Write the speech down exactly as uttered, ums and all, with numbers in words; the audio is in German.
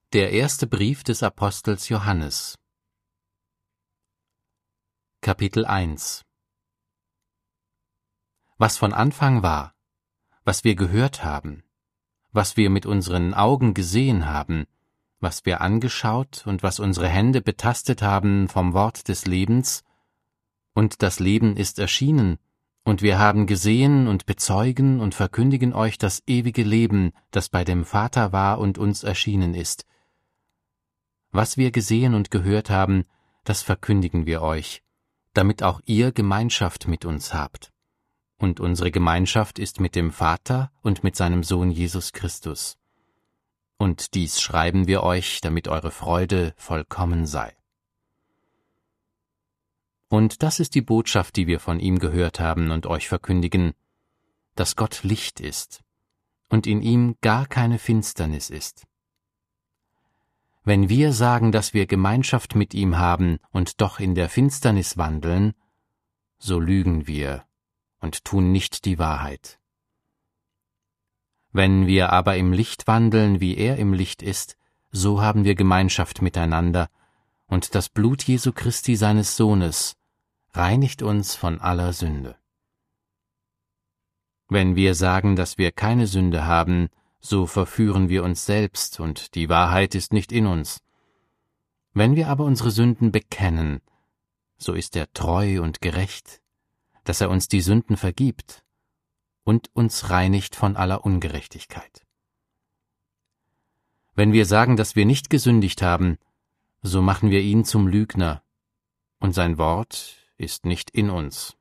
Der erste Brief des Apostels Johannes. Kapitel eins. Was von Anfang war, was wir gehört haben, was wir mit unseren Augen gesehen haben, was wir angeschaut und was unsere Hände betastet haben vom Wort des Lebens, und das Leben ist erschienen, und wir haben gesehen und bezeugen und verkündigen euch das ewige Leben, das bei dem Vater war und uns erschienen ist. Was wir gesehen und gehört haben, das verkündigen wir euch, damit auch ihr Gemeinschaft mit uns habt. Und unsere Gemeinschaft ist mit dem Vater und mit seinem Sohn Jesus Christus. Und dies schreiben wir euch, damit eure Freude vollkommen sei. Und das ist die Botschaft, die wir von ihm gehört haben und euch verkündigen, dass Gott Licht ist und in ihm gar keine Finsternis ist. Wenn wir sagen, dass wir Gemeinschaft mit ihm haben und doch in der Finsternis wandeln, so lügen wir und tun nicht die Wahrheit. Wenn wir aber im Licht wandeln, wie er im Licht ist, so haben wir Gemeinschaft miteinander, und das Blut Jesu Christi seines Sohnes reinigt uns von aller Sünde. Wenn wir sagen, dass wir keine Sünde haben, so verführen wir uns selbst, und die Wahrheit ist nicht in uns. Wenn wir aber unsere Sünden bekennen, so ist er treu und gerecht, dass er uns die Sünden vergibt und uns reinigt von aller Ungerechtigkeit. Wenn wir sagen, dass wir nicht gesündigt haben, so machen wir ihn zum Lügner, und sein Wort ist nicht in uns.